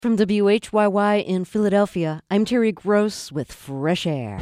From WHYY in Philadelphia, I'm Terry Gross with Fresh Air.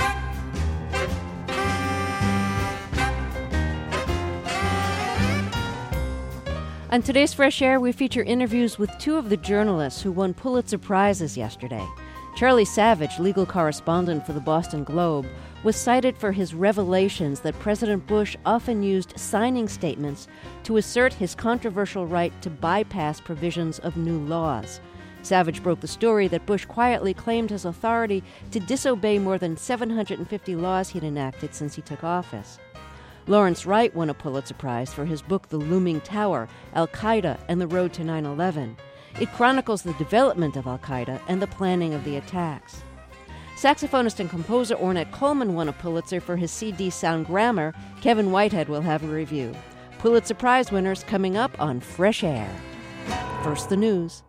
On today's Fresh Air, we feature interviews with two of the journalists who won Pulitzer Prizes yesterday. Charlie Savage, legal correspondent for the Boston Globe, was cited for his revelations that President Bush often used signing statements to assert his controversial right to bypass provisions of new laws. Savage broke the story that Bush quietly claimed his authority to disobey more than 750 laws he'd enacted since he took office. Lawrence Wright won a Pulitzer Prize for his book The Looming Tower, Al-Qaeda and the Road to 9/11. It chronicles the development of Al-Qaeda and the planning of the attacks. Saxophonist and composer Ornette Coleman won a Pulitzer for his CD Sound Grammar. Kevin Whitehead will have a review. Pulitzer Prize winners coming up on Fresh Air. First, the news.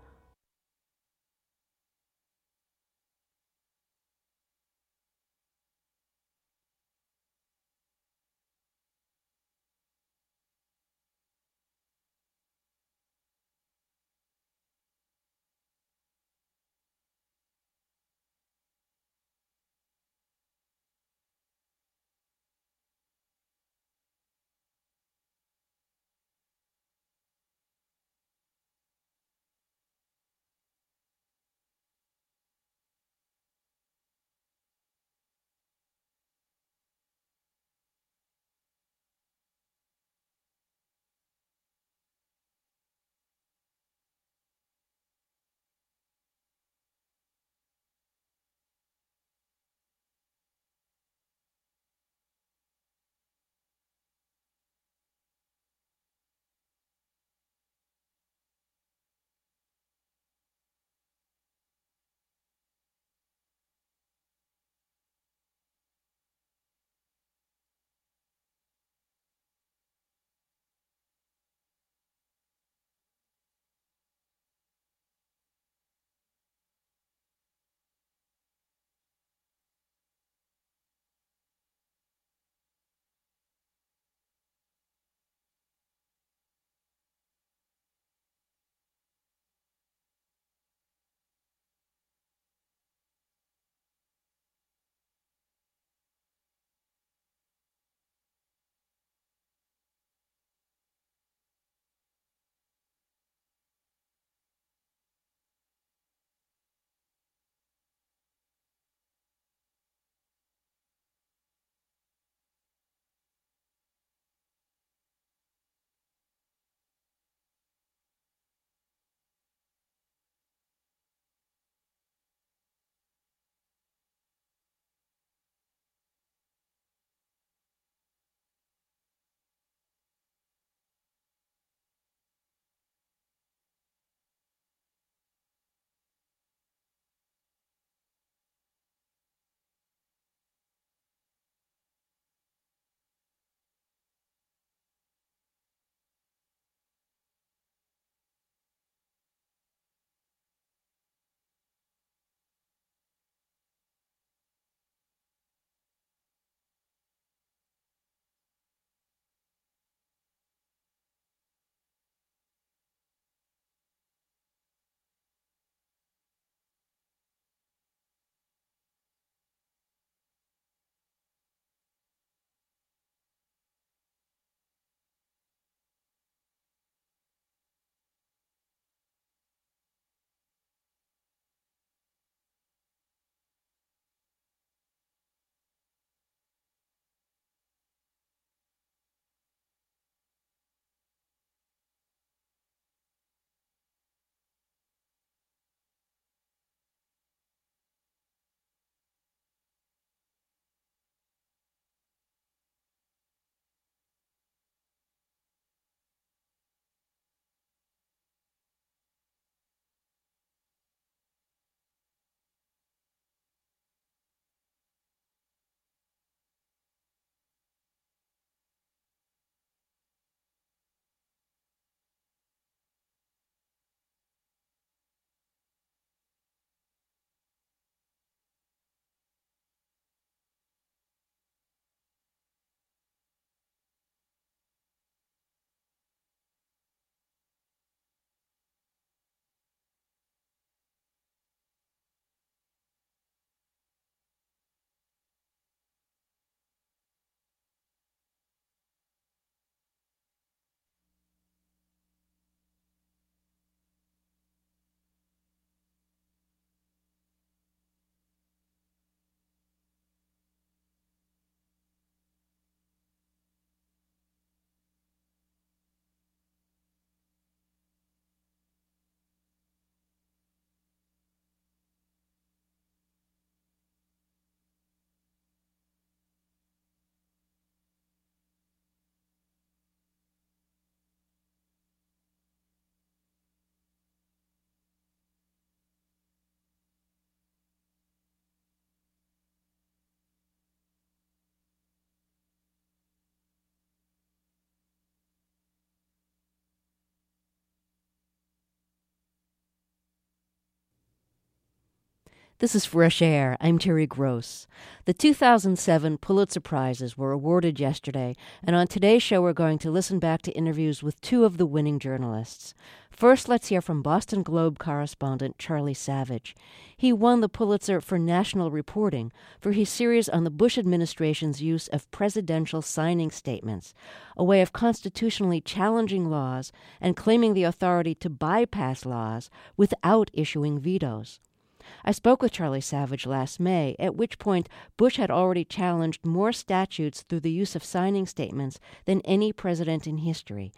This is Fresh Air. I'm Terry Gross. The 2007 Pulitzer Prizes were awarded yesterday, and on today's show we're going to listen back to interviews with two of the winning journalists. First, let's hear from Boston Globe correspondent Charlie Savage. He won the Pulitzer for National Reporting for his series on the Bush administration's use of presidential signing statements, a way of constitutionally challenging laws and claiming the authority to bypass laws without issuing vetoes. I spoke with Charlie Savage last May, at which point Bush had already challenged more statutes through the use of signing statements than any president in history,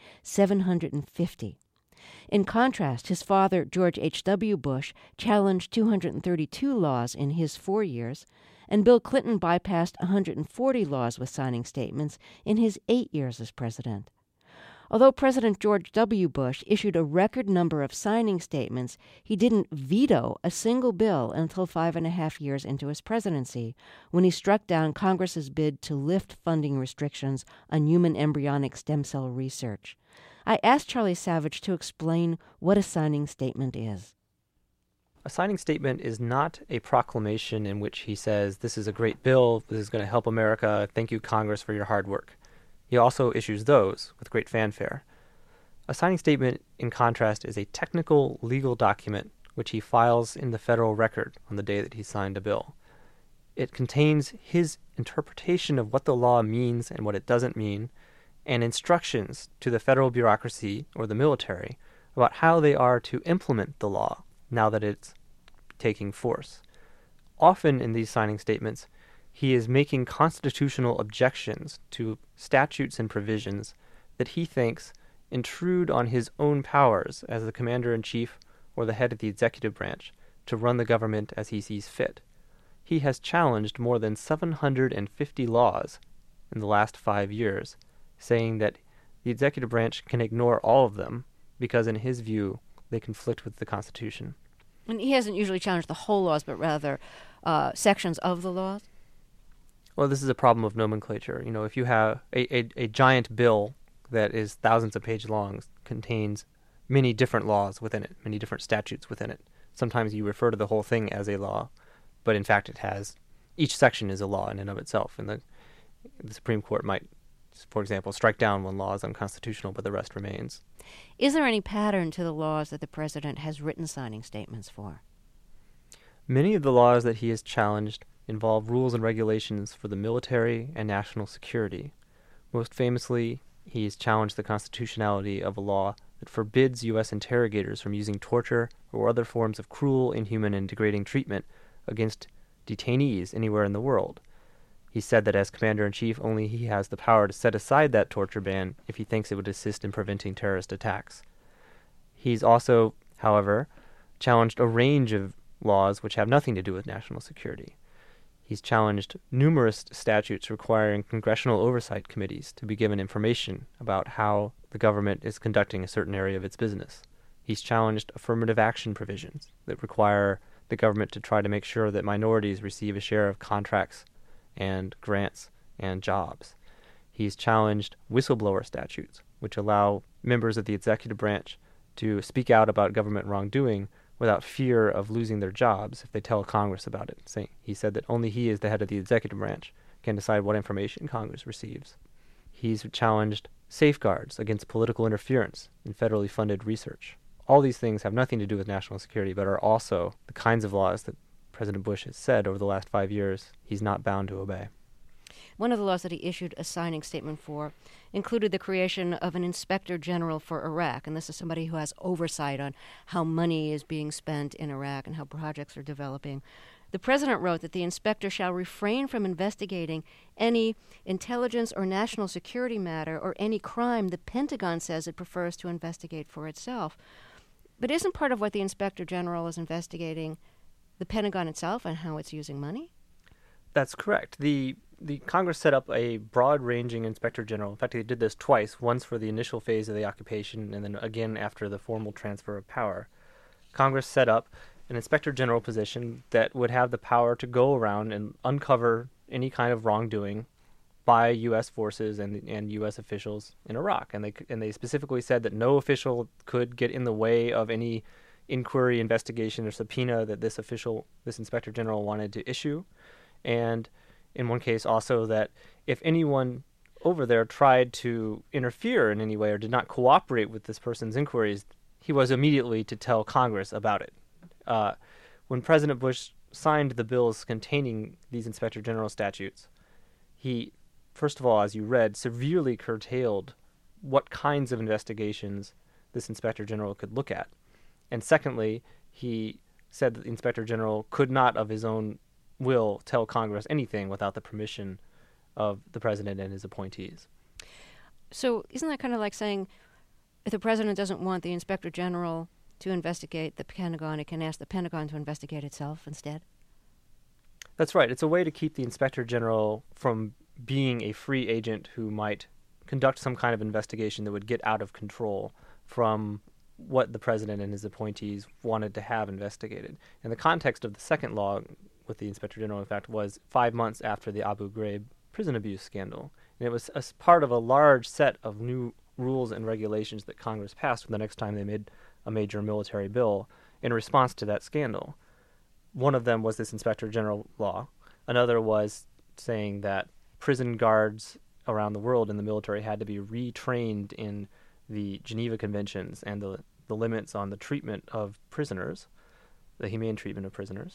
750. In contrast, his father, George H.W. Bush, challenged 232 laws in his 4 years, and Bill Clinton bypassed 140 laws with signing statements in his 8 years as president. Although President George W. Bush issued a record number of signing statements, he didn't veto a single bill until 5.5 years into his presidency, when he struck down Congress's bid to lift funding restrictions on human embryonic stem cell research. I asked Charlie Savage to explain what a signing statement is. A signing statement is not a proclamation in which he says, "This is a great bill, this is going to help America, thank you, Congress, for your hard work." He also issues those with great fanfare. A signing statement, in contrast, is a technical legal document which he files in the federal record on the day that he signed a bill. It contains his interpretation of what the law means and what it doesn't mean, and instructions to the federal bureaucracy or the military about how they are to implement the law now that it's taking force. Often in these signing statements, he is making constitutional objections to statutes and provisions that he thinks intrude on his own powers as the commander-in-chief or the head of the executive branch to run the government as he sees fit. He has challenged more than 750 laws in the last 5 years, saying that the executive branch can ignore all of them because, in his view, they conflict with the Constitution. And he hasn't usually challenged the whole laws, but rather sections of the laws? Well, this is a problem of nomenclature. If you have a giant bill that is thousands of pages long, contains many different laws within it, many different statutes within it. Sometimes you refer to the whole thing as a law, but in fact each section is a law in and of itself. And the Supreme Court might, for example, strike down one law as unconstitutional, but the rest remains. Is there any pattern to the laws that the president has written signing statements for? Many of the laws that he has challenged involve rules and regulations for the military and national security. Most famously, he has challenged the constitutionality of a law that forbids U.S. interrogators from using torture or other forms of cruel, inhuman, and degrading treatment against detainees anywhere in the world. He said that as commander-in-chief, only he has the power to set aside that torture ban if he thinks it would assist in preventing terrorist attacks. He's also, however, challenged a range of laws which have nothing to do with national security. He's challenged numerous statutes requiring congressional oversight committees to be given information about how the government is conducting a certain area of its business. He's challenged affirmative action provisions that require the government to try to make sure that minorities receive a share of contracts and grants and jobs. He's challenged whistleblower statutes, which allow members of the executive branch to speak out about government wrongdoing without fear of losing their jobs if they tell Congress about it. He said that only he, as the head of the executive branch, can decide what information Congress receives. He's challenged safeguards against political interference in federally funded research. All these things have nothing to do with national security, but are also the kinds of laws that President Bush has said over the last 5 years he's not bound to obey. One of the laws that he issued a signing statement for included the creation of an inspector general for Iraq, and this is somebody who has oversight on how money is being spent in Iraq and how projects are developing. The president wrote that the inspector shall refrain from investigating any intelligence or national security matter or any crime the Pentagon says it prefers to investigate for itself. But isn't part of what the inspector general is investigating the Pentagon itself and how it's using money? That's correct. The Congress set up a broad-ranging inspector general. In fact, they did this twice, once for the initial phase of the occupation and then again after the formal transfer of power. Congress set up an inspector general position that would have the power to go around and uncover any kind of wrongdoing by U.S. forces and U.S. officials in Iraq. And they specifically said that no official could get in the way of any inquiry, investigation, or subpoena that this inspector general wanted to issue. And in one case also that if anyone over there tried to interfere in any way or did not cooperate with this person's inquiries, he was immediately to tell Congress about it. When President Bush signed the bills containing these inspector general statutes, he, first of all, as you read, severely curtailed what kinds of investigations this inspector general could look at. And secondly, he said that the inspector general could not of his own will tell Congress anything without the permission of the president and his appointees. So isn't that kind of like saying if the president doesn't want the inspector general to investigate the Pentagon, it can ask the Pentagon to investigate itself instead? That's right. It's a way to keep the inspector general from being a free agent who might conduct some kind of investigation that would get out of control from what the president and his appointees wanted to have investigated. And the context of the second law with the inspector general, in fact, was 5 months after the Abu Ghraib prison abuse scandal. And it was as part of a large set of new rules and regulations that Congress passed the next time they made a major military bill in response to that scandal. One of them was this inspector general law. Another was saying that prison guards around the world in the military had to be retrained in the Geneva Conventions and the limits on the treatment of prisoners, the humane treatment of prisoners.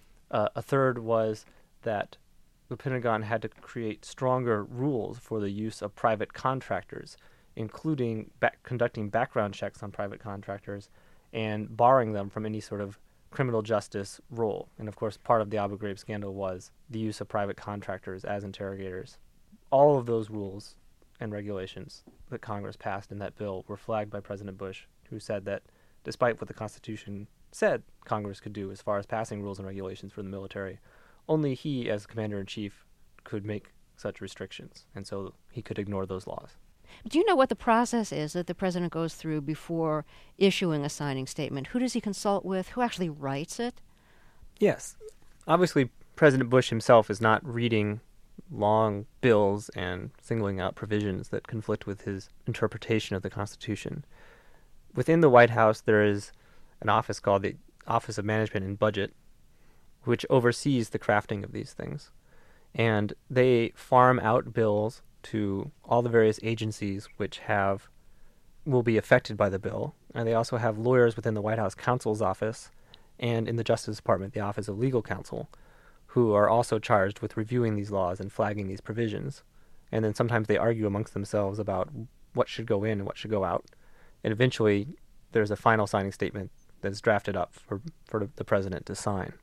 A third was that the Pentagon had to create stronger rules for the use of private contractors, including conducting background checks on private contractors and barring them from any sort of criminal justice role. And of course, part of the Abu Ghraib scandal was the use of private contractors as interrogators. All of those rules and regulations that Congress passed in that bill were flagged by President Bush, who said that despite what the Constitution said Congress could do as far as passing rules and regulations for the military, only he, as commander-in-chief, could make such restrictions, and so he could ignore those laws. Do you know what the process is that the president goes through before issuing a signing statement? Who does he consult with? Who actually writes it? Yes. Obviously, President Bush himself is not reading long bills and singling out provisions that conflict with his interpretation of the Constitution. Within the White House, there is an office called the Office of Management and Budget, which oversees the crafting of these things. And they farm out bills to all the various agencies which will be affected by the bill. And they also have lawyers within the White House counsel's office and in the Justice Department, the Office of Legal Counsel, who are also charged with reviewing these laws and flagging these provisions. And then sometimes they argue amongst themselves about what should go in and what should go out. And eventually there's a final signing statement that's drafted up for the president to sign.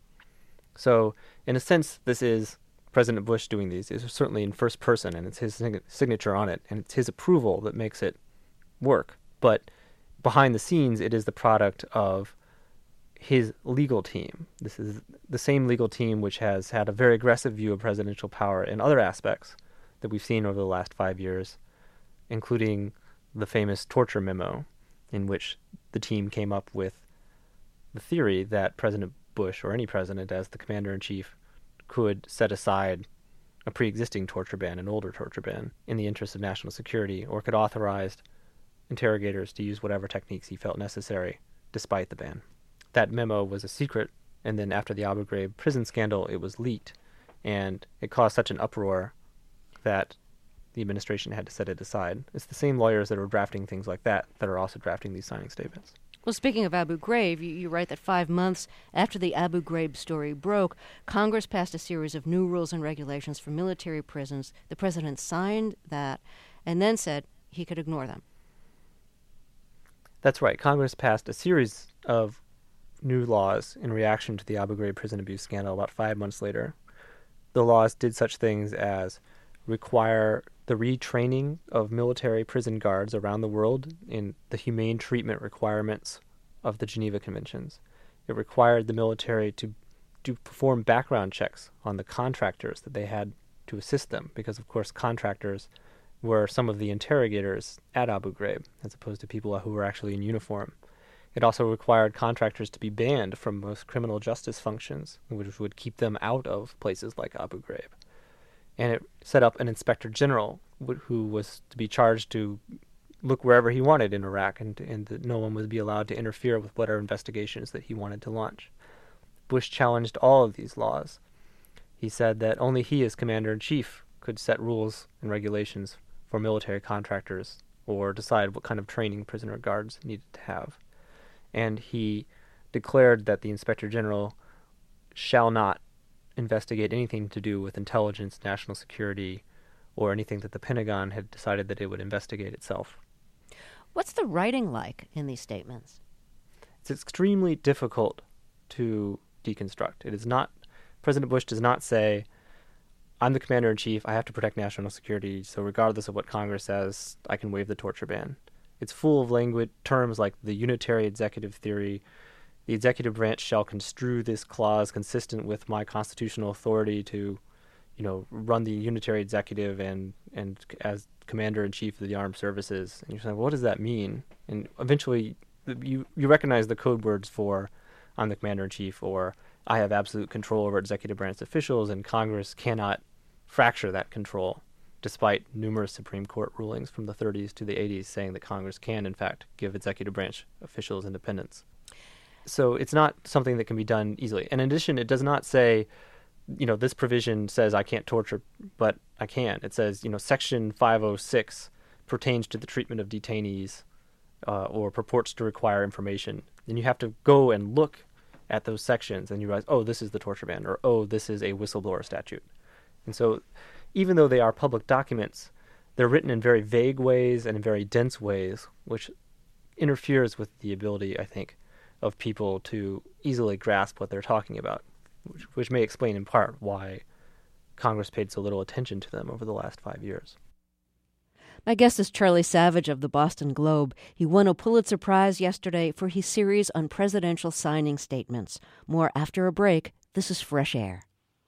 So in a sense, this is President Bush doing these. It's certainly in first person, and it's his signature on it, and it's his approval that makes it work. But behind the scenes, it is the product of his legal team. This is the same legal team which has had a very aggressive view of presidential power in other aspects that we've seen over the last 5 years, including the famous torture memo, in which the team came up with the theory that President Bush, or any president as the commander-in-chief, could set aside a pre-existing torture ban, an older torture ban, in the interest of national security, or could authorize interrogators to use whatever techniques he felt necessary despite the ban. That memo was a secret, and then after the Abu Ghraib prison scandal, it was leaked, and it caused such an uproar that the administration had to set it aside. It's the same lawyers that are drafting things like that are also drafting these signing statements. Well, speaking of Abu Ghraib, you write that 5 months after the Abu Ghraib story broke, Congress passed a series of new rules and regulations for military prisons. The president signed that and then said he could ignore them. That's right. Congress passed a series of new laws in reaction to the Abu Ghraib prison abuse scandal about 5 months later. The laws did such things as require the retraining of military prison guards around the world in the humane treatment requirements of the Geneva Conventions. It required the military to perform background checks on the contractors that they had to assist them, because of course contractors were some of the interrogators at Abu Ghraib, as opposed to people who were actually in uniform. It also required contractors to be banned from most criminal justice functions, which would keep them out of places like Abu Ghraib. And it set up an inspector general who was to be charged to look wherever he wanted in Iraq, and that no one would be allowed to interfere with whatever investigations that he wanted to launch. Bush challenged all of these laws. He said that only he, as commander-in-chief, could set rules and regulations for military contractors or decide what kind of training prisoner guards needed to have. And he declared that the Inspector General shall not investigate anything to do with intelligence, national security, or anything that the Pentagon had decided that it would investigate itself. What's the writing like in these statements? It's extremely difficult to deconstruct. It is not, President Bush does not say, I'm the commander-in-chief, I have to protect national security, so regardless of what Congress says, I can waive the torture ban. It's full of language terms like the unitary executive theory. The executive branch shall construe this clause consistent with my constitutional authority to, run the unitary executive and as commander-in-chief of the armed services. And you're saying, well, what does that mean? And eventually you recognize the code words for I'm the commander-in-chief, or I have absolute control over executive branch officials, and Congress cannot fracture that control, despite numerous Supreme Court rulings from the 30s to the 80s saying that Congress can, in fact, give executive branch officials independence. So it's not something that can be done easily. And in addition, it does not say, this provision says I can't torture, but I can. It says, Section 506 pertains to the treatment of detainees or purports to require information. Then you have to go and look at those sections and you realize, oh, this is the torture ban, or oh, this is a whistleblower statute. And so even though they are public documents, they're written in very vague ways and in very dense ways, which interferes with the ability, I think, of people to easily grasp what they're talking about, which may explain in part why Congress paid so little attention to them over the last 5 years. My guest is Charlie Savage of the Boston Globe. He won a Pulitzer Prize yesterday for his series on presidential signing statements. More after a break. This is Fresh Air.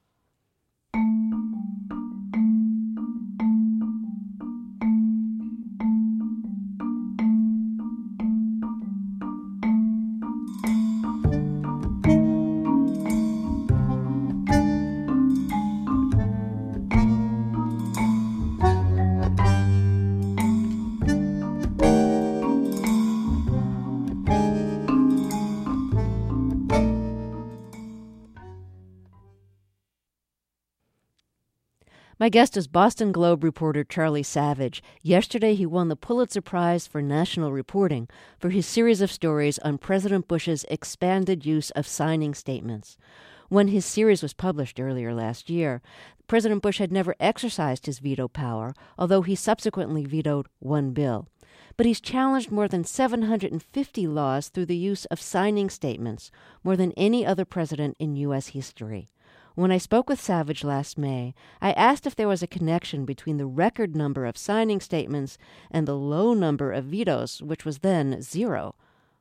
My guest is Boston Globe reporter Charlie Savage. Yesterday, he won the Pulitzer Prize for National Reporting for his series of stories on President Bush's expanded use of signing statements. When his series was published earlier last year, President Bush had never exercised his veto power, although he subsequently vetoed one bill. But he's challenged more than 750 laws through the use of signing statements, more than any other president in U.S. history. When I spoke with Savage last May, I asked if there was a connection between the record number of signing statements and the low number of vetoes, which was then 0.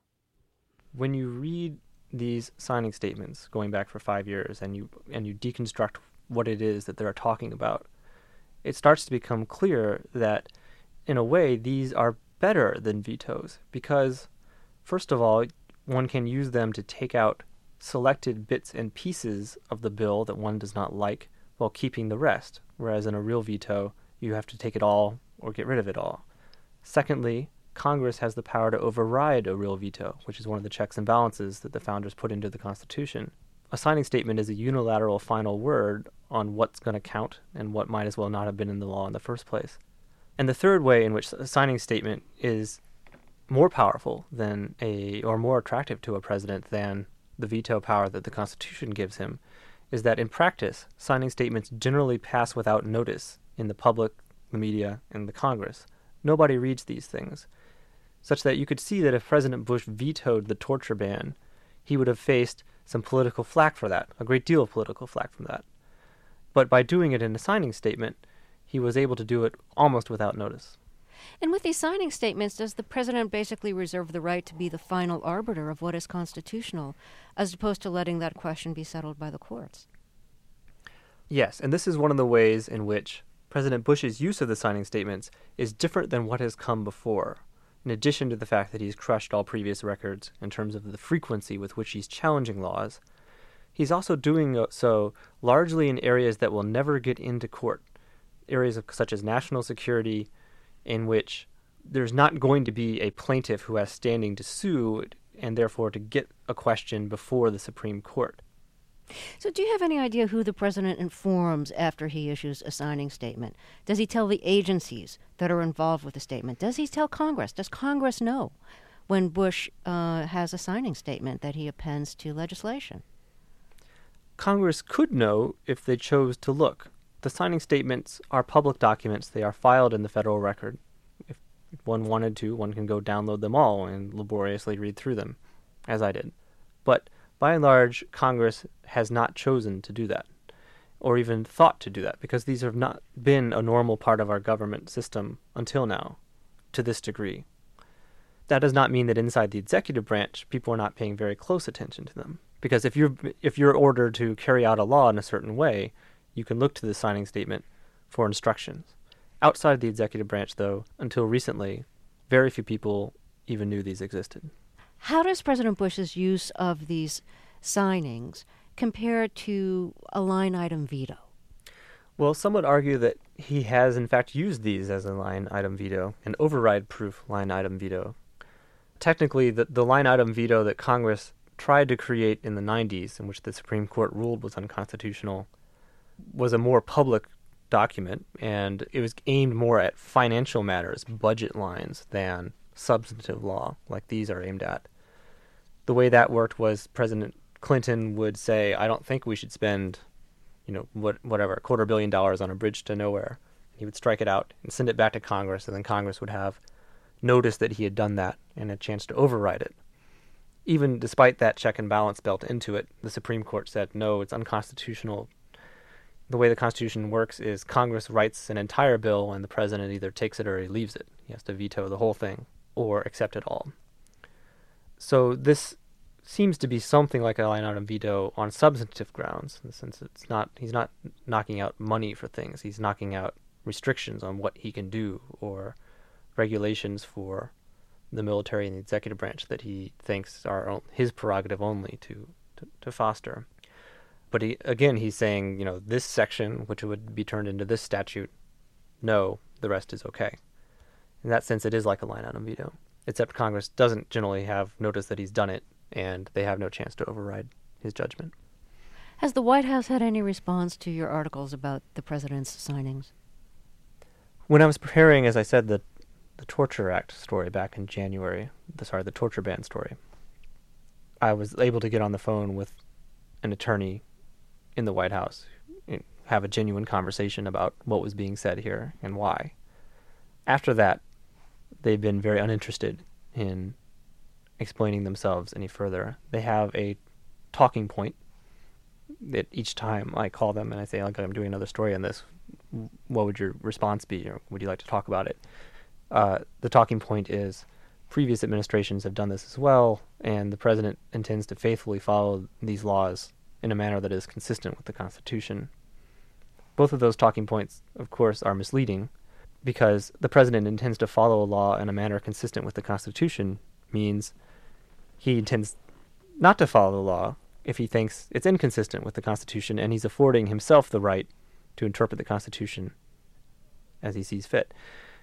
When you read these signing statements going back for 5 years and you deconstruct what it is that they're talking about, it starts to become clear that, in a way, these are better than vetoes because, first of all, one can use them to take out selected bits and pieces of the bill that one does not like while keeping the rest, whereas in a real veto, you have to take it all or get rid of it all. Secondly, Congress has the power to override a real veto, which is one of the checks and balances that the founders put into the Constitution. A signing statement is a unilateral final word on what's going to count and what might as well not have been in the law in the first place. And the third way in which a signing statement is more powerful than or more attractive to a president than the veto power that the Constitution gives him is that in practice, signing statements generally pass without notice in the public, the media, and the Congress. Nobody reads these things, such that you could see that if President Bush vetoed the torture ban, he would have faced some political flack for that, a great deal of political flack from that. But by doing it in a signing statement, he was able to do it almost without notice. And with these signing statements, does the president basically reserve the right to be the final arbiter of what is constitutional, as opposed to letting that question be settled by the courts? Yes, and this is one of the ways in which President Bush's use of the signing statements is different than what has come before. In addition to the fact that he's crushed all previous records in terms of the frequency with which he's challenging laws, he's also doing so largely in areas that will never get into court, areas such as national security, in which there's not going to be a plaintiff who has standing to sue and therefore to get a question before the Supreme Court. So do you have any idea who the president informs after he issues a signing statement? Does he tell the agencies that are involved with the statement? Does he tell Congress? Does Congress know when Bush has a signing statement that he appends to legislation? Congress could know if they chose to look. The signing statements are public documents. They are filed in the federal record. If one wanted to, one can go download them all and laboriously read through them, as I did. But by and large, Congress has not chosen to do that, or even thought to do that, because these have not been a normal part of our government system until now, to this degree. That does not mean that inside the executive branch, people are not paying very close attention to them. Because if you're ordered to carry out a law in a certain way, you can look to the signing statement for instructions. Outside the executive branch, though, until recently, very few people even knew these existed. How does President Bush's use of these signings compare to a line item veto? Well, some would argue that he has in fact used these as a line item veto, an override-proof line item veto. Technically, the line item veto that Congress tried to create in the 90s, in which the Supreme Court ruled was unconstitutional, was a more public document, and it was aimed more at financial matters, budget lines, than substantive law, like these are aimed at. The way that worked was President Clinton would say, I don't think we should spend, whatever, $250 million on a bridge to nowhere. He would strike it out and send it back to Congress, and then Congress would have notice that he had done that and a chance to override it. Even despite that check and balance built into it, the Supreme Court said, no, it's unconstitutional. The way the Constitution works is Congress writes an entire bill and the president either takes it or he leaves it. He has to veto the whole thing or accept it all. So this seems to be something like a line item veto on substantive grounds, in the sense he's not knocking out money for things. He's knocking out restrictions on what he can do or regulations for the military and the executive branch that he thinks are his prerogative only to foster. But he's saying, this section, which would be turned into this statute, no, the rest is okay. In that sense, it is like a line item veto, except Congress doesn't generally have notice that he's done it, and they have no chance to override his judgment. Has the White House had any response to your articles about the president's signings? When I was preparing, as I said, the Torture Act story back in January, the torture ban story, I was able to get on the phone with an attorney in the White House and have a genuine conversation about what was being said here and why. After that, they've been very uninterested in explaining themselves any further. They have a talking point that each time I call them and I say, I'm doing another story on this, what would your response be, or would you like to talk about it? The talking point is previous administrations have done this as well, and the president intends to faithfully follow these laws in a manner that is consistent with the Constitution. Both of those talking points, of course, are misleading, because the president intends to follow a law in a manner consistent with the Constitution means he intends not to follow the law if he thinks it's inconsistent with the Constitution, and he's affording himself the right to interpret the Constitution as he sees fit.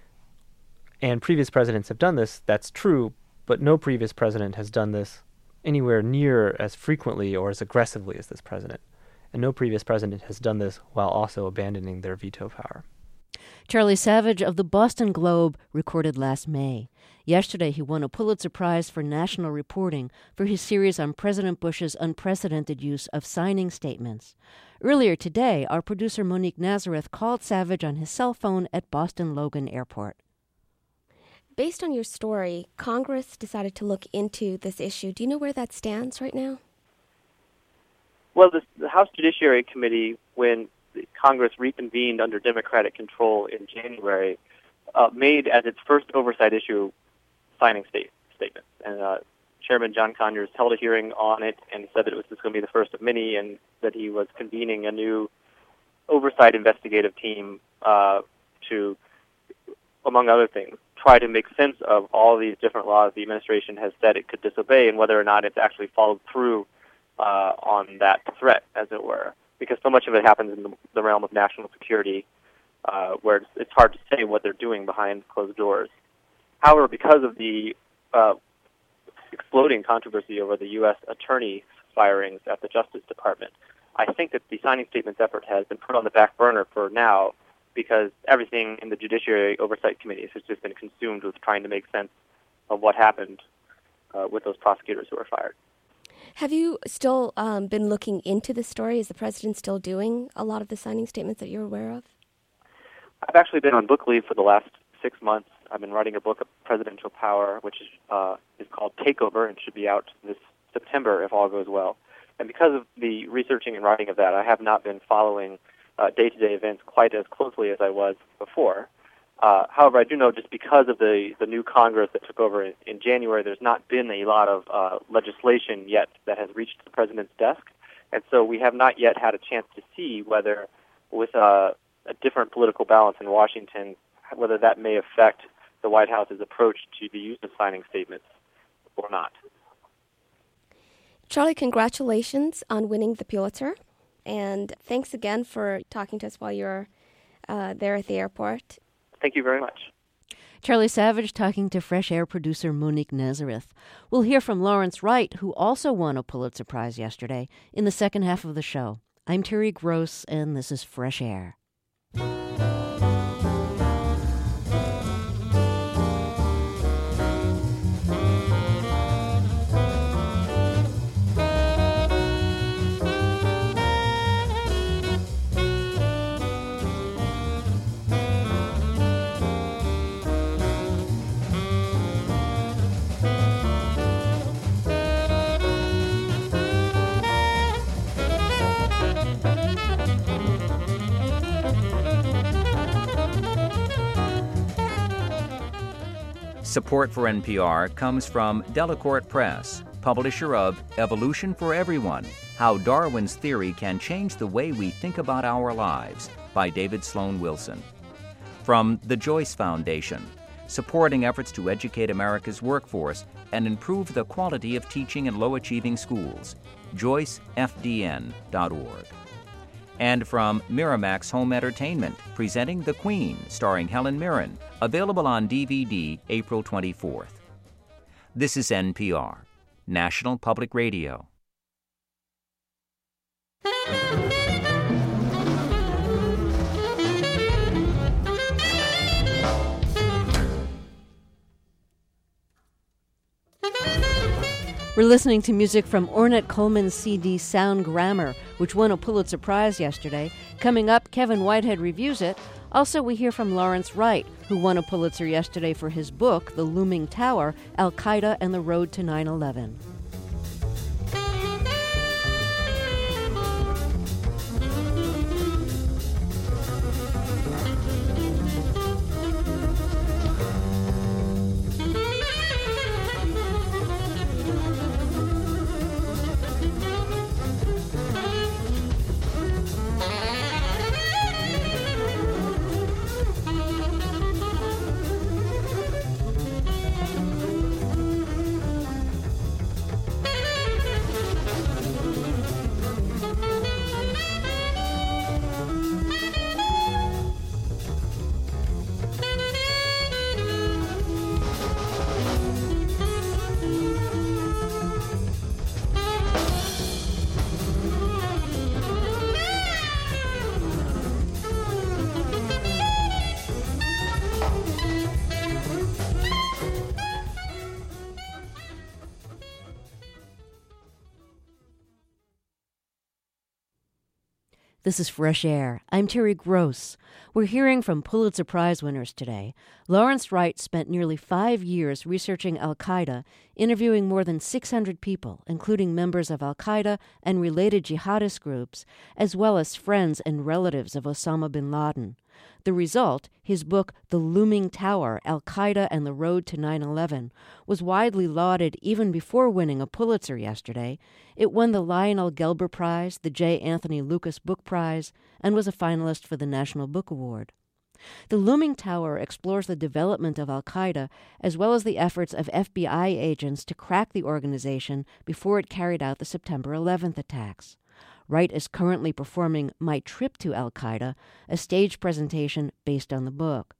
And previous presidents have done this, that's true, but no previous president has done this anywhere near as frequently or as aggressively as this president. And no previous president has done this while also abandoning their veto power. Charlie Savage of the Boston Globe recorded last May. Yesterday, he won a Pulitzer Prize for national reporting for his series on President Bush's unprecedented use of signing statements. Earlier today, our producer Monique Nazareth called Savage on his cell phone at Boston Logan Airport. Based on your story, Congress decided to look into this issue. Do you know where that stands right now? Well, the House Judiciary Committee, when Congress reconvened under Democratic control in January, made as its first oversight issue signing statements. And Chairman John Conyers held a hearing on it and said that it was just going to be the first of many, and that he was convening a new oversight investigative team to, among other things, try to make sense of all these different laws the administration has said it could disobey and whether or not it's actually followed through on that threat, as it were. Because so much of it happens in the realm of national security, where it's hard to say what they're doing behind closed doors. However, because of the exploding controversy over the U.S. attorney firings at the Justice Department, I think that the signing statements effort has been put on the back burner for now, because everything in the Judiciary Oversight Committees has just been consumed with trying to make sense of what happened with those prosecutors who were fired. Have you still been looking into the story? Is the president still doing a lot of the signing statements that you're aware of? I've actually been on book leave for the last 6 months. I've been writing a book of presidential power, which is called Takeover, and should be out this September if all goes well. And because of the researching and writing of that, I have not been following day-to-day events quite as closely as I was before. However, I do know just because of the new Congress that took over in January, there's not been a lot of legislation yet that has reached the president's desk. And so we have not yet had a chance to see whether, with a different political balance in Washington, whether that may affect the White House's approach to the use of signing statements or not. Charlie, congratulations on winning the Pulitzer. And thanks again for talking to us while you're there at the airport. Thank you very much. Charlie Savage talking to Fresh Air producer Monique Nazareth. We'll hear from Lawrence Wright, who also won a Pulitzer Prize yesterday, in the second half of the show. I'm Terry Gross, and this is Fresh Air. Support for NPR comes from Delacorte Press, publisher of Evolution for Everyone, How Darwin's Theory Can Change the Way We Think About Our Lives, by David Sloan Wilson. From the Joyce Foundation, supporting efforts to educate America's workforce and improve the quality of teaching in low-achieving schools, joycefdn.org. And from Miramax Home Entertainment, presenting The Queen, starring Helen Mirren, available on DVD April 24th. This is NPR, National Public Radio. We're listening to music from Ornette Coleman's CD Sound Grammar, which won a Pulitzer Prize yesterday. Coming up, Kevin Whitehead reviews it. Also, we hear from Lawrence Wright, who won a Pulitzer yesterday for his book, The Looming Tower, Al-Qaeda and the Road to 9/11. This is Fresh Air. I'm Terry Gross. We're hearing from Pulitzer Prize winners today. Lawrence Wright spent nearly 5 years researching Al-Qaeda, interviewing more than 600 people, including members of Al-Qaeda and related jihadist groups, as well as friends and relatives of Osama bin Laden. The result, his book, The Looming Tower, Al-Qaeda and the Road to 9/11, was widely lauded even before winning a Pulitzer yesterday. It won the Lionel Gelber Prize, the J. Anthony Lucas Book Prize, and was a finalist for the National Book Award. The Looming Tower explores the development of Al-Qaeda as well as the efforts of FBI agents to crack the organization before it carried out the September 11th attacks. Wright is currently performing My Trip to Al-Qaeda, a stage presentation based on the book.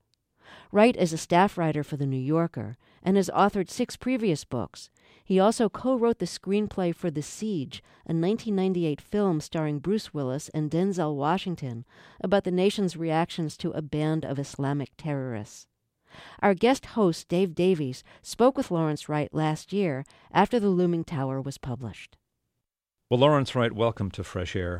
Wright is a staff writer for The New Yorker and has authored 6 previous books. He also co-wrote the screenplay for The Siege, a 1998 film starring Bruce Willis and Denzel Washington about the nation's reactions to a band of Islamic terrorists. Our guest host, Dave Davies, spoke with Lawrence Wright last year after The Looming Tower was published. Well, Lawrence Wright, welcome to Fresh Air.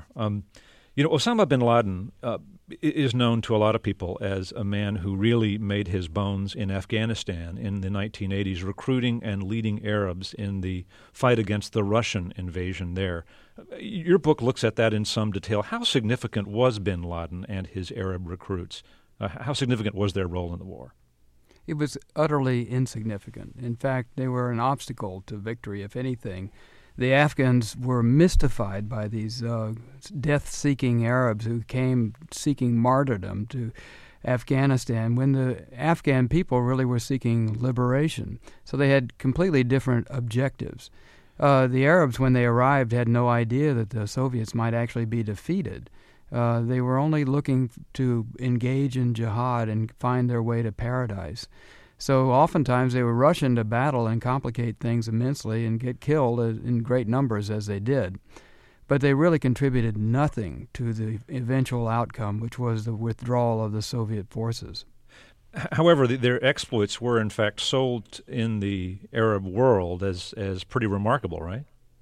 Osama bin Laden is known to a lot of people as a man who really made his bones in Afghanistan in the 1980s, recruiting and leading Arabs in the fight against the Russian invasion there. Your book looks at that in some detail. How significant was bin Laden and his Arab recruits? How significant was their role in the war? It was utterly insignificant. In fact, they were an obstacle to victory, if anything. The Afghans were mystified by these death-seeking Arabs who came seeking martyrdom to Afghanistan when the Afghan people really were seeking liberation. So they had completely different objectives. The Arabs, when they arrived, had no idea that the Soviets might actually be defeated. They were only looking to engage in jihad and find their way to paradise. So oftentimes they would rush into battle and complicate things immensely and get killed in great numbers as they did. But they really contributed nothing to the eventual outcome, which was the withdrawal of the Soviet forces. However, their exploits were in fact sold in the Arab world as pretty remarkable, right?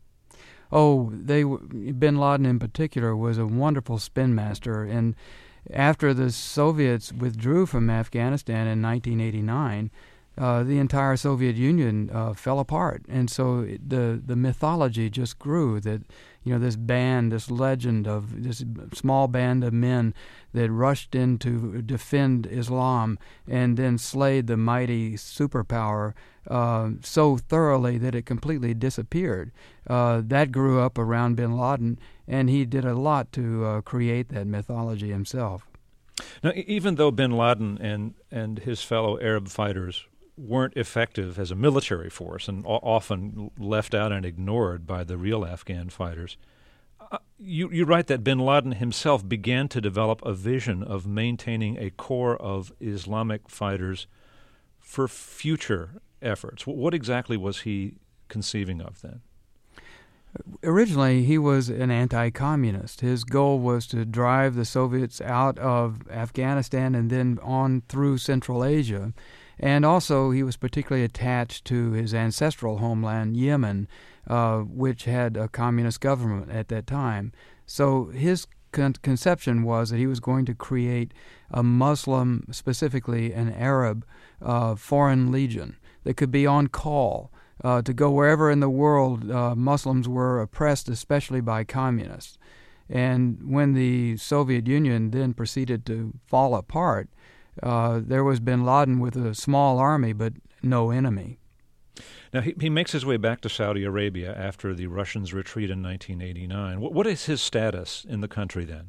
Oh, bin Laden in particular was a wonderful spin master, and after the Soviets withdrew from Afghanistan in 1989, the entire Soviet Union fell apart, and so the mythology just grew that this band, this legend of this small band of men that rushed in to defend Islam and then slayed the mighty superpower so thoroughly that it completely disappeared. That grew up around bin Laden, and he did a lot to create that mythology himself. Now, even though bin Laden and his fellow Arab fighters weren't effective as a military force and often left out and ignored by the real Afghan fighters, you write that bin Laden himself began to develop a vision of maintaining a core of Islamic fighters for future efforts. What exactly was he conceiving of then? Originally, he was an anti-communist. His goal was to drive the Soviets out of Afghanistan and then on through Central Asia. And also, he was particularly attached to his ancestral homeland, Yemen, which had a communist government at that time. So his conception was that he was going to create a Muslim, specifically an Arab, foreign legion that could be on call to go wherever in the world Muslims were oppressed, especially by communists. And when the Soviet Union then proceeded to fall apart, there was bin Laden with a small army but no enemy. Now, he makes his way back to Saudi Arabia after the Russians' retreat in 1989. What is his status in the country then?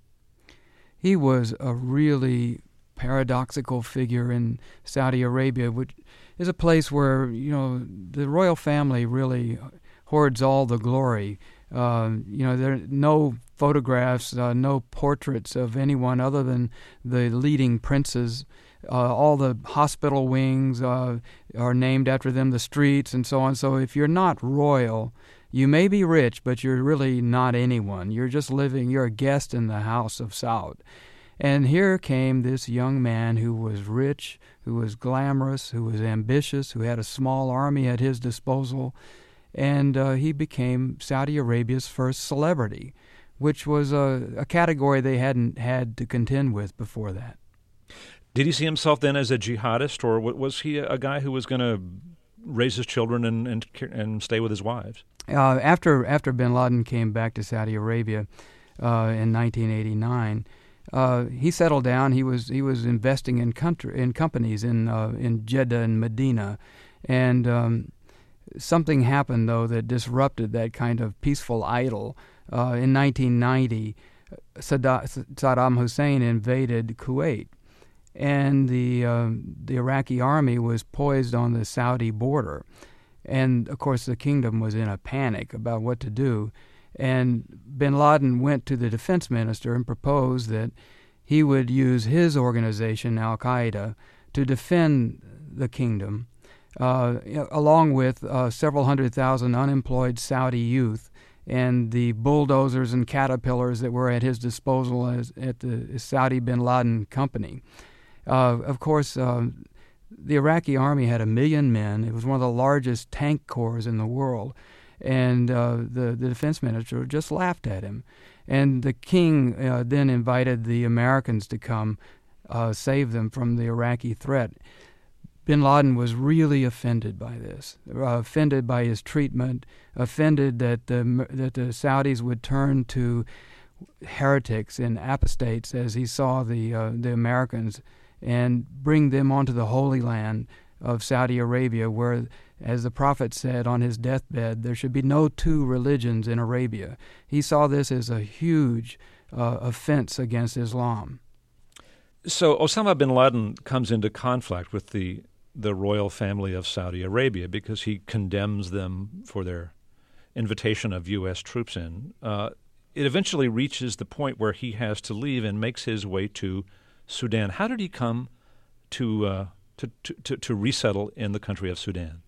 He was a really paradoxical figure in Saudi Arabia, which is a place where, the royal family really hoards all the glory. There are no photographs, no portraits of anyone other than the leading princes. All the hospital wings are named after them, the streets and so on. So if you're not royal, you may be rich, but you're really not anyone. You're just you're a guest in the house of Saud. And here came this young man who was rich, who was glamorous, who was ambitious, who had a small army at his disposal, and he became Saudi Arabia's first celebrity, which was a category they hadn't had to contend with before that. Did he see himself then as a jihadist, or was he a guy who was going to raise his children and stay with his wives? After bin Laden came back to Saudi Arabia in 1989, he settled down. He was investing in companies in Jeddah and Medina, and something happened though that disrupted that kind of peaceful idyll. In 1990, Saddam Hussein invaded Kuwait, and the Iraqi army was poised on the Saudi border, and of course the kingdom was in a panic about what to do. And bin Laden went to the defense minister and proposed that he would use his organization, Al-Qaeda, to defend the kingdom, along with several 100,000 unemployed Saudi youth and the bulldozers and caterpillars that were at his disposal at the Saudi bin Laden company. Of course, the Iraqi army had 1 million men. It was one of the largest tank corps in the world. And the defense minister just laughed at him. And the king then invited the Americans to come save them from the Iraqi threat. Bin Laden was really offended by this, offended by his treatment, offended that the Saudis would turn to heretics and apostates as he saw the Americans and bring them onto the Holy Land of Saudi Arabia, where, as the Prophet said on his deathbed, there should be no two religions in Arabia. He saw this as a huge offense against Islam. So Osama bin Laden comes into conflict with the royal family of Saudi Arabia because he condemns them for their invitation of U.S. troops in. It eventually reaches the point where he has to leave and makes his way to Sudan. How did he come to resettle in the country of Sudan?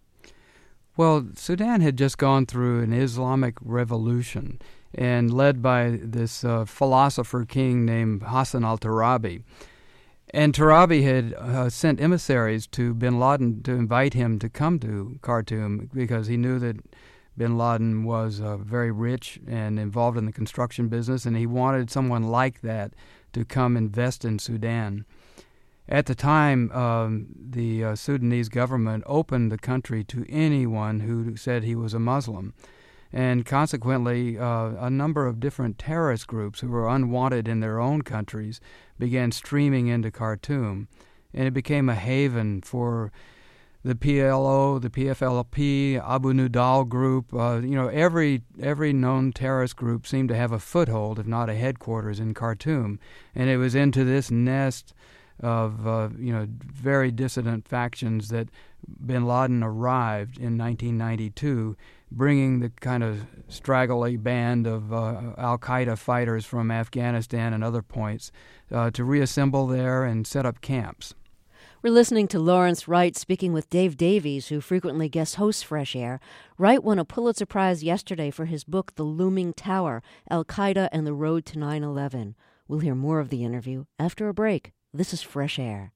Well, Sudan had just gone through an Islamic revolution, and led by this philosopher king named Hassan al-Turabi. And Turabi had sent emissaries to bin Laden to invite him to come to Khartoum because he knew that bin Laden was very rich and involved in the construction business, and he wanted someone like that to come invest in Sudan. At the time, the Sudanese government opened the country to anyone who said he was a Muslim. And consequently, a number of different terrorist groups who were unwanted in their own countries began streaming into Khartoum. And it became a haven for the PLO, the PFLP, Abu Nudal group. Every known terrorist group seemed to have a foothold, if not a headquarters, in Khartoum. And it was into this nest of very dissident factions that bin Laden arrived in 1992, bringing the kind of straggly band of al-Qaeda fighters from Afghanistan and other points to reassemble there and set up camps. We're listening to Lawrence Wright speaking with Dave Davies, who frequently guest hosts Fresh Air. Wright won a Pulitzer Prize yesterday for his book, The Looming Tower, Al-Qaeda and the Road to 9/11. We'll hear more of the interview after a break. This is Fresh Air.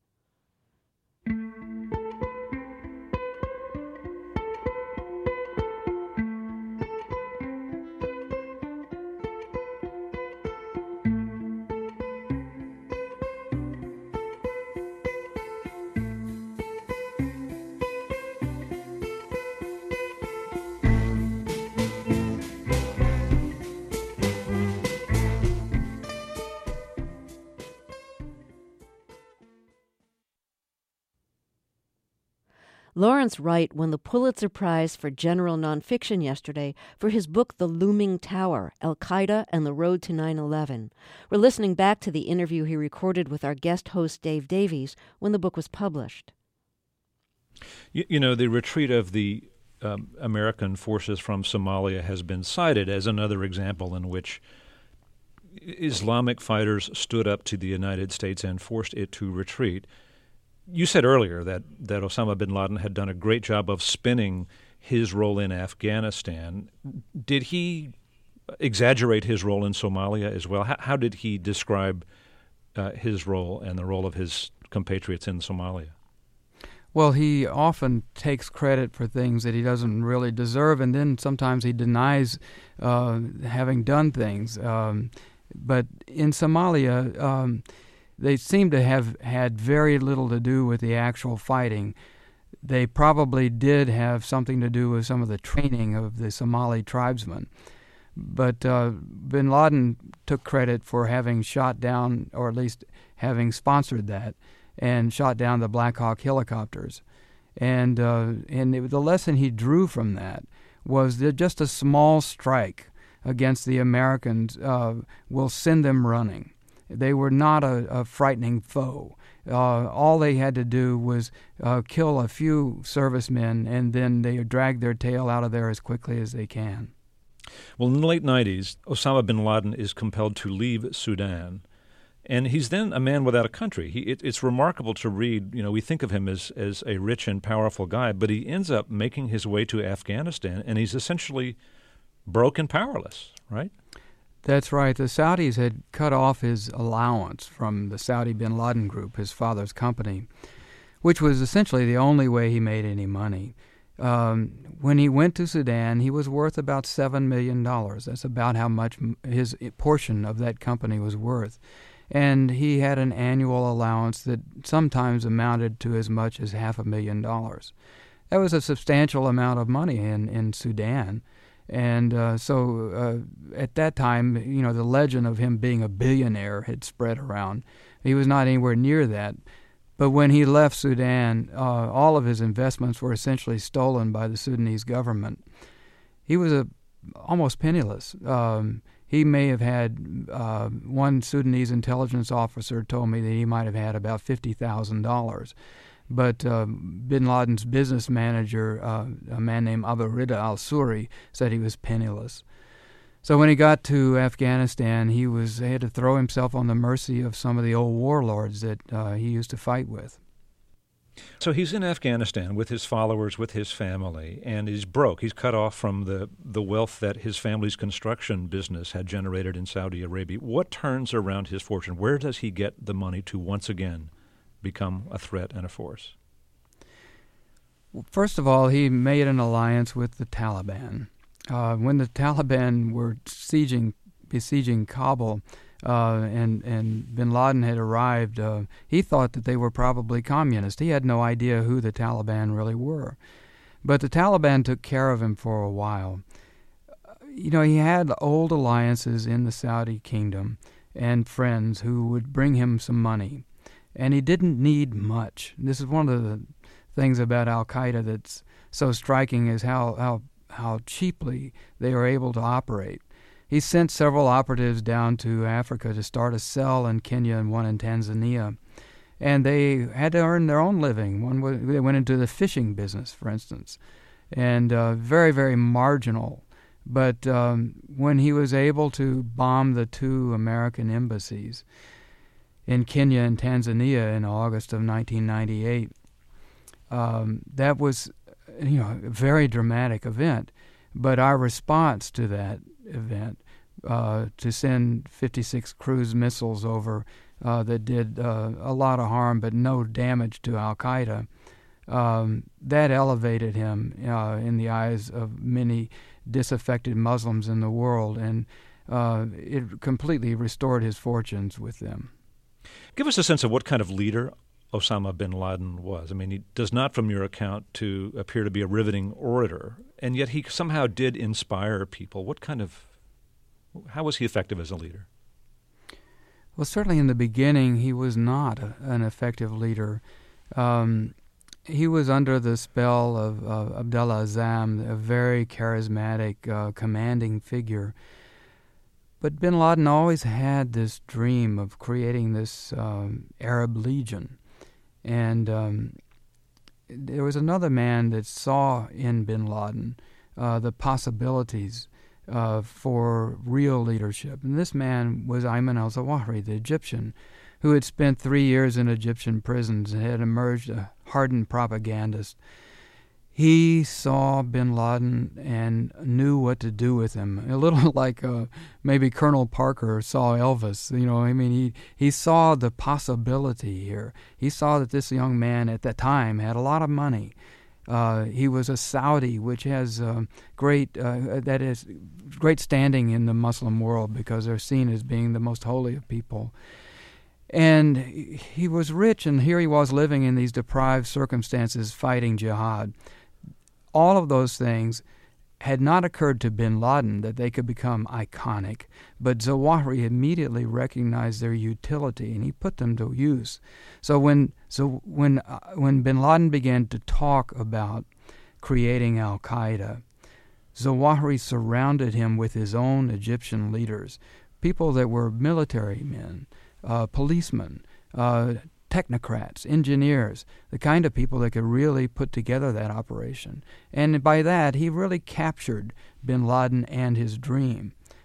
Lawrence Wright won the Pulitzer Prize for General Nonfiction yesterday for his book The Looming Tower, Al-Qaeda and the Road to 9/11. We're listening back to the interview he recorded with our guest host Dave Davies when the book was published. The retreat of the American forces from Somalia has been cited as another example in which Islamic fighters stood up to the United States and forced it to retreat. You said earlier that Osama bin Laden had done a great job of spinning his role in Afghanistan. Did he exaggerate his role in Somalia as well? How did he describe his role and the role of his compatriots in Somalia? Well, he often takes credit for things that he doesn't really deserve, and then sometimes he denies having done things. But in Somalia, they seem to have had very little to do with the actual fighting. They probably did have something to do with some of the training of the Somali tribesmen. But bin Laden took credit for having shot down, or at least having sponsored that, and shot down the Black Hawk helicopters. And the lesson he drew from that was that just a small strike against the Americans will send them running. They were not a frightening foe. All they had to do was kill a few servicemen, and then they drag their tail out of there as quickly as they can. Well, in the late 90s, Osama bin Laden is compelled to leave Sudan, And he's then a man without a country. It's remarkable to read. We think of him as a rich and powerful guy, but he ends up making his way to Afghanistan, and he's essentially broke and powerless, right? That's right. The Saudis had cut off his allowance from the Saudi bin Laden Group, his father's company, which was essentially the only way he made any money. When he went to Sudan, he was worth about $7 million. That's about how much his portion of that company was worth. And he had an annual allowance that sometimes amounted to as much as $500,000. That was a substantial amount of money in Sudan. And so at that time, the legend of him being a billionaire had spread around. He was not anywhere near that. But when he left Sudan, all of his investments were essentially stolen by the Sudanese government. He was almost penniless. He may have had, one Sudanese intelligence officer told me that he might have had about $50,000. But bin Laden's business manager, a man named Abu Rida al-Suri, said he was penniless. So when he got to Afghanistan, he had to throw himself on the mercy of some of the old warlords that he used to fight with. So he's in Afghanistan with his followers, with his family, and he's broke. He's cut off from the wealth that his family's construction business had generated in Saudi Arabia. What turns around his fortune? Where does he get the money to once again become a threat and a force? Well, first of all, he made an alliance with the Taliban. When the Taliban were besieging Kabul, and bin Laden had arrived, he thought that they were probably communist. He had no idea who the Taliban really were. But the Taliban took care of him for a while. He had old alliances in the Saudi kingdom and friends who would bring him some money. And he didn't need much. This is one of the things about Al-Qaeda that's so striking, is how cheaply they are able to operate. He sent several operatives down to Africa to start a cell in Kenya and one in Tanzania. And they had to earn their own living. They went into the fishing business, for instance, and very, very marginal. But when he was able to bomb the 2 American embassies in Kenya and Tanzania in August of 1998, that was a very dramatic event. But our response to that event, to send 56 cruise missiles over that did a lot of harm but no damage to Al-Qaeda, that elevated him in the eyes of many disaffected Muslims in the world, and it completely restored his fortunes with them. Give us a sense of what kind of leader Osama bin Laden was. I mean, he does not, from your account, appear to be a riveting orator, and yet he somehow did inspire people. How was he effective as a leader? Well, certainly in the beginning, he was not an effective leader. He was under the spell of Abdullah Azzam, a very charismatic, commanding figure. But bin Laden always had this dream of creating this Arab Legion. And there was another man that saw in bin Laden the possibilities for real leadership. And this man was Ayman al-Zawahiri, the Egyptian, who had spent 3 years in Egyptian prisons and had emerged a hardened propagandist. He saw bin Laden and knew what to do with him. A little like maybe Colonel Parker saw Elvis. He saw the possibility here. He saw that this young man at that time had a lot of money. He was a Saudi, which has great standing in the Muslim world because they're seen as being the most holy of people. And he was rich, and here he was living in these deprived circumstances, fighting jihad. All of those things had not occurred to bin Laden, that they could become iconic, but Zawahiri immediately recognized their utility, and he put them to use. So when bin Laden began to talk about creating Al-Qaeda, Zawahiri surrounded him with his own Egyptian leaders, people that were military men, policemen, technocrats, engineers, the kind of people that could really put together that operation. And by that, he really captured bin Laden and his dream.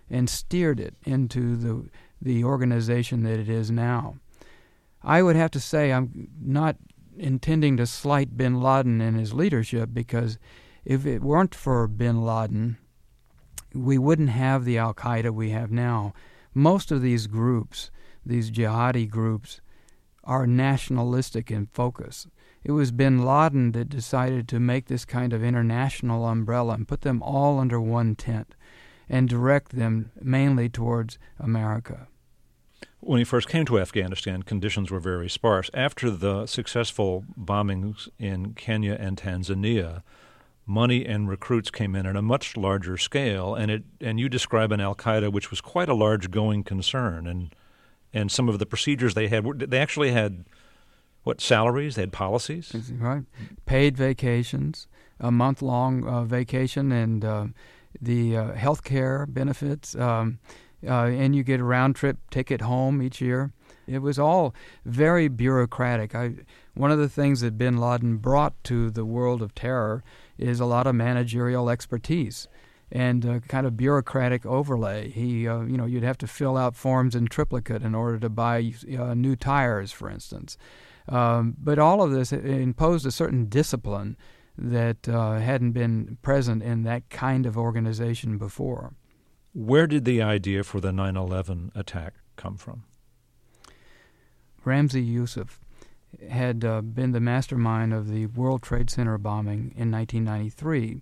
and steered it into the organization that it is now. I would have to say I'm not intending to slight bin Laden and his leadership, because if it weren't for bin Laden, we wouldn't have the al-Qaeda we have now. Most of these groups, these jihadi groups, are nationalistic in focus. It was bin Laden that decided to make this kind of international umbrella and put them all under one tent and direct them mainly towards America. When he first came to Afghanistan, conditions were very sparse. After the successful bombings in Kenya and Tanzania, money and recruits came in at a much larger scale, and you describe an al-Qaeda which was quite a large going concern, and some of the procedures they had, they actually had, salaries? They had policies? Right. Paid vacations, a month-long vacation, and the health care benefits, and you get a round-trip ticket home each year. It was all very bureaucratic. One of the things that bin Laden brought to the world of terror is a lot of managerial expertise and kind of bureaucratic overlay. You'd have to fill out forms in triplicate in order to buy new tires, for instance. But all of this imposed a certain discipline that hadn't been present in that kind of organization before. Where did the idea for the 9/11 attack come from? Ramzi Yousef had been the mastermind of the World Trade Center bombing in 1993,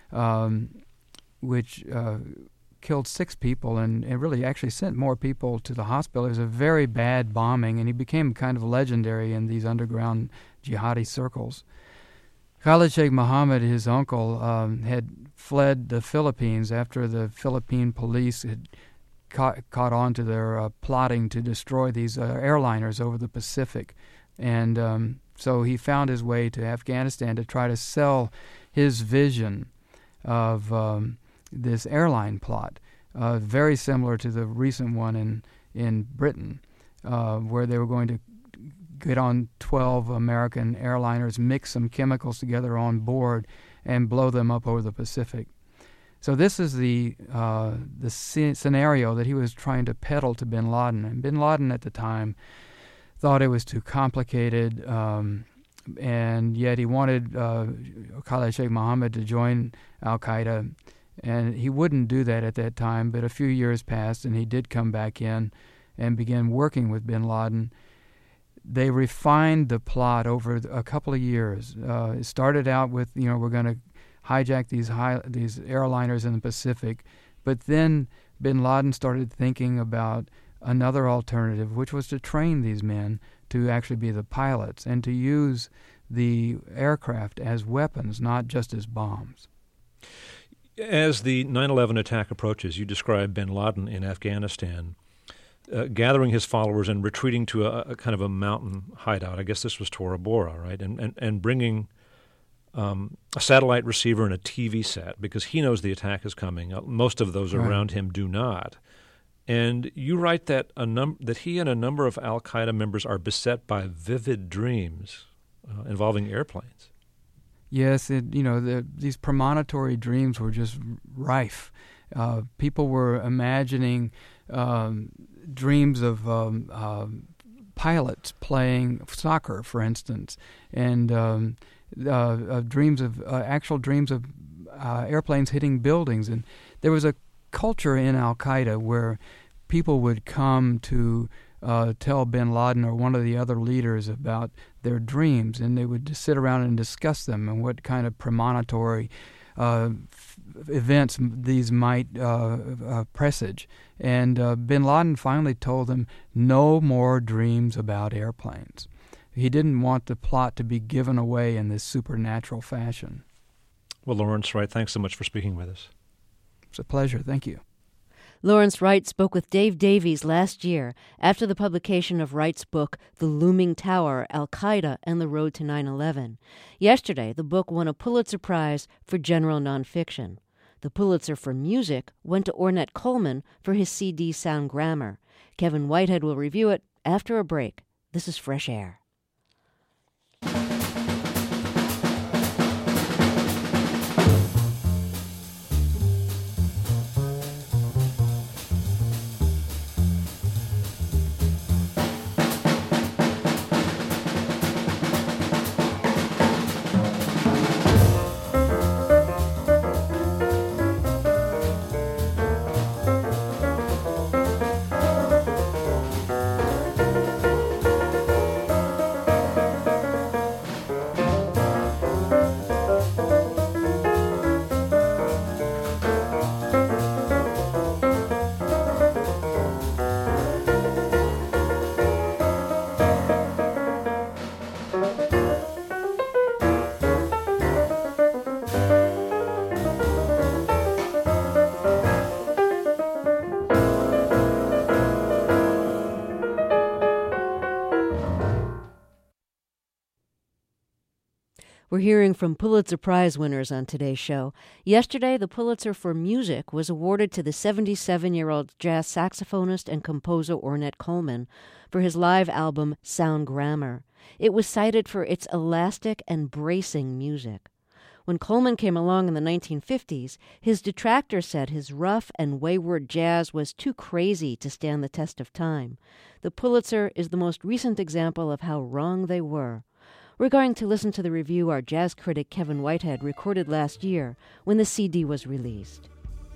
which killed 6 people and really actually sent more people to the hospital. It was a very bad bombing, and he became kind of legendary in these underground jihadi circles. Khalid Sheikh Mohammed, his uncle, had fled the Philippines after the Philippine police had caught on to their plotting to destroy these airliners over the Pacific. And so he found his way to Afghanistan to try to sell his vision of this airline plot, very similar to the recent one in Britain, where they were going to get on 12 American airliners, mix some chemicals together on board, and blow them up over the Pacific. So this is the scenario that he was trying to peddle to bin Laden. And bin Laden at the time thought it was too complicated, and yet he wanted Khalid Sheikh Mohammed to join al-Qaeda, and he wouldn't do that at that time. But a few years passed, and he did come back in and began working with bin Laden. They refined the plot over a couple of years. It started out with, we're going to hijack these airliners in the Pacific, but then bin Laden started thinking about another alternative, which was to train these men to actually be the pilots and to use the aircraft as weapons, not just as bombs. As the 9/11 attack approaches, you describe bin Laden in Afghanistan gathering his followers and retreating to a kind of a mountain hideout. I guess this was Tora Bora, right? And bringing a satellite receiver and a TV set because he knows the attack is coming. Most of those around him do not. And you write that that he and a number of al-Qaeda members are beset by vivid dreams involving airplanes. Yes, these premonitory dreams were just rife. People were imagining dreams of pilots playing soccer, for instance, and dreams of actual dreams of airplanes hitting buildings. And there was a culture in al-Qaeda where people would come to tell bin Laden or one of the other leaders about their dreams, and they would just sit around and discuss them and what kind of premonitory events these might presage. And bin Laden finally told them no more dreams about airplanes. He didn't want the plot to be given away in this supernatural fashion. Well, Lawrence Wright, thanks so much for speaking with us. It's a pleasure. Thank you. Lawrence Wright spoke with Dave Davies last year after the publication of Wright's book, The Looming Tower, Al-Qaeda and the Road to 9/11. Yesterday, the book won a Pulitzer Prize for general nonfiction. The Pulitzer for music went to Ornette Coleman for his CD Sound Grammar. Kevin Whitehead will review it after a break. This is Fresh Air. We're hearing from Pulitzer Prize winners on today's show. Yesterday, the Pulitzer for Music was awarded to the 77-year-old jazz saxophonist and composer Ornette Coleman for his live album Sound Grammar. It was cited for its elastic and bracing music. When Coleman came along in the 1950s, his detractors said his rough and wayward jazz was too crazy to stand the test of time. The Pulitzer is the most recent example of how wrong they were. We're going to listen to the review our jazz critic Kevin Whitehead recorded last year when the CD was released.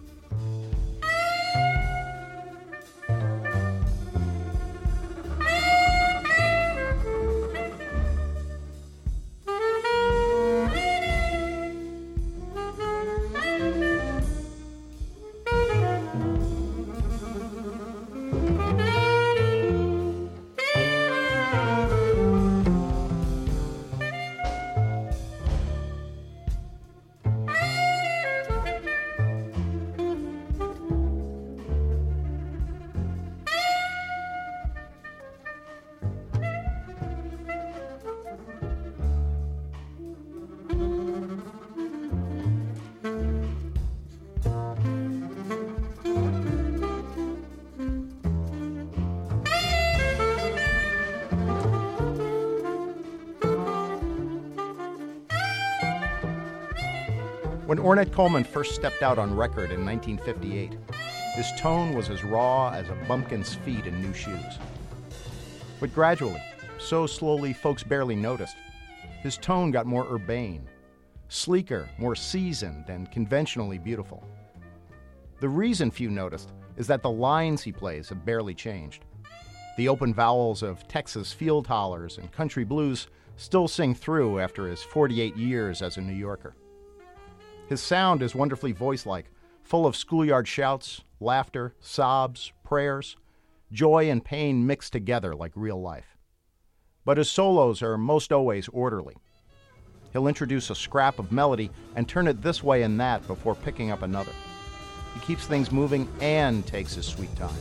When Ornette Coleman first stepped out on record in 1958, his tone was as raw as a bumpkin's feet in new shoes. But gradually, so slowly folks barely noticed, his tone got more urbane, sleeker, more seasoned, and conventionally beautiful. The reason few noticed is that the lines he plays have barely changed. The open vowels of Texas field hollers and country blues still sing through after his 48 years as a New Yorker. His sound is wonderfully voice-like, full of schoolyard shouts, laughter, sobs, prayers, joy and pain mixed together like real life. But his solos are most always orderly. He'll introduce a scrap of melody and turn it this way and that before picking up another. He keeps things moving and takes his sweet time.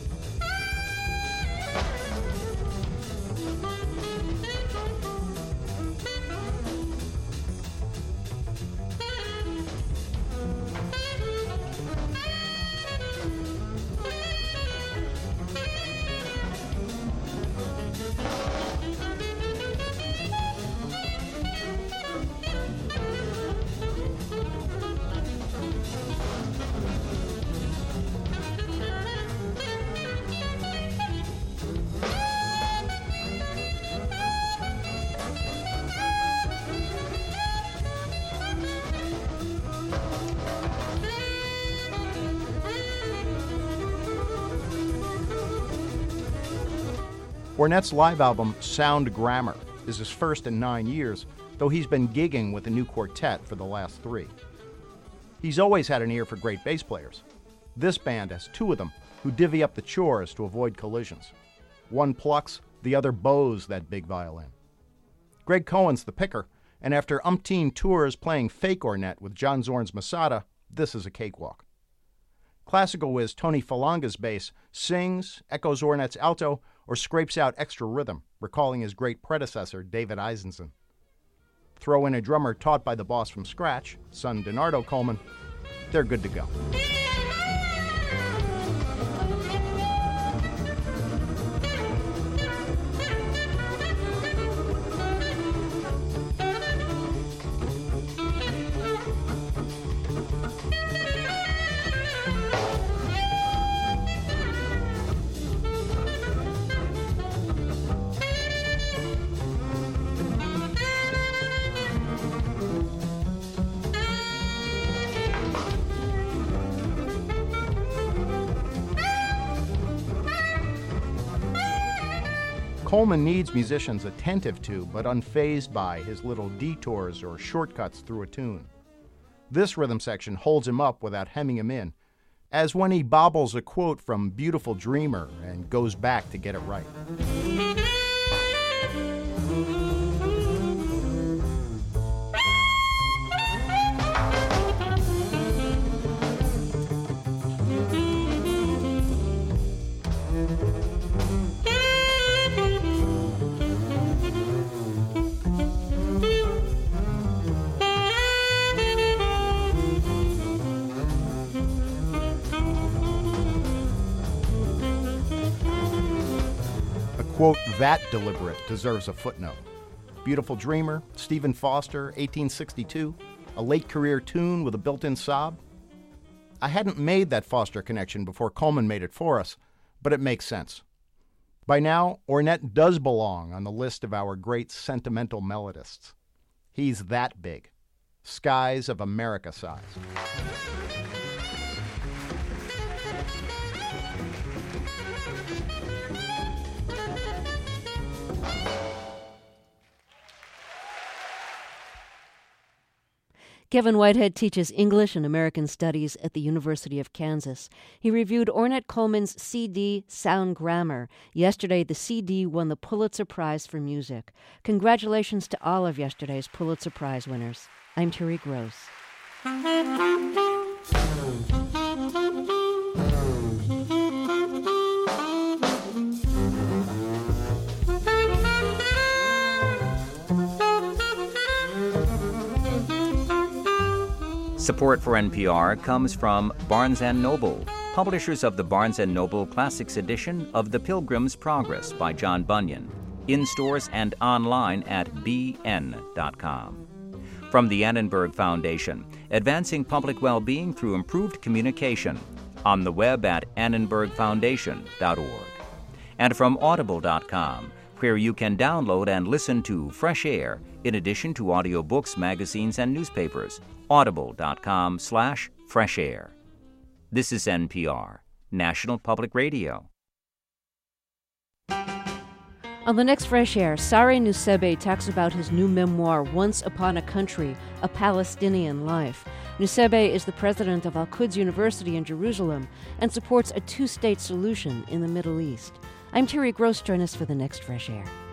Ornette's live album, Sound Grammar, is his first in 9 years, though he's been gigging with a new quartet for the last 3. He's always had an ear for great bass players. This band has 2 of them who divvy up the chores to avoid collisions. One plucks, the other bows that big violin. Greg Cohen's the picker, and after umpteen tours playing fake Ornette with John Zorn's Masada, this is a cakewalk. Classical whiz Tony Falanga's bass sings, echoes Ornette's alto, or scrapes out extra rhythm, recalling his great predecessor, David Eisenson. Throw in a drummer taught by the boss from scratch, son Donardo Coleman, they're good to go. Coleman needs musicians attentive to but unfazed by his little detours or shortcuts through a tune. This rhythm section holds him up without hemming him in, as when he bobbles a quote from Beautiful Dreamer and goes back to get it right. quote that deliberate deserves a footnote. Beautiful Dreamer, Stephen Foster, 1862, a late career tune with a built-in sob. I hadn't made that Foster connection before Coleman made it for us, but it makes sense. By now, Ornette does belong on the list of our great sentimental melodists. He's that big. Skies of America size. Kevin Whitehead teaches English and American Studies at the University of Kansas. He reviewed Ornette Coleman's CD, Sound Grammar. Yesterday, the CD won the Pulitzer Prize for Music. Congratulations to all of yesterday's Pulitzer Prize winners. I'm Terry Gross. Support for NPR comes from Barnes & Noble, publishers of the Barnes & Noble Classics edition of The Pilgrim's Progress by John Bunyan, in stores and online at bn.com. From the Annenberg Foundation, advancing public well-being through improved communication, on the web at annenbergfoundation.org. And from audible.com, where you can download and listen to Fresh Air, in addition to audiobooks, magazines, and newspapers. Audible.com/Fresh Air. This is NPR, National Public Radio. On the next Fresh Air, Sari Nusseibeh talks about his new memoir, Once Upon a Country, A Palestinian Life. Nusseibeh is the president of Al-Quds University in Jerusalem and supports a two-state solution in the Middle East. I'm Terry Gross. Join us for the next Fresh Air.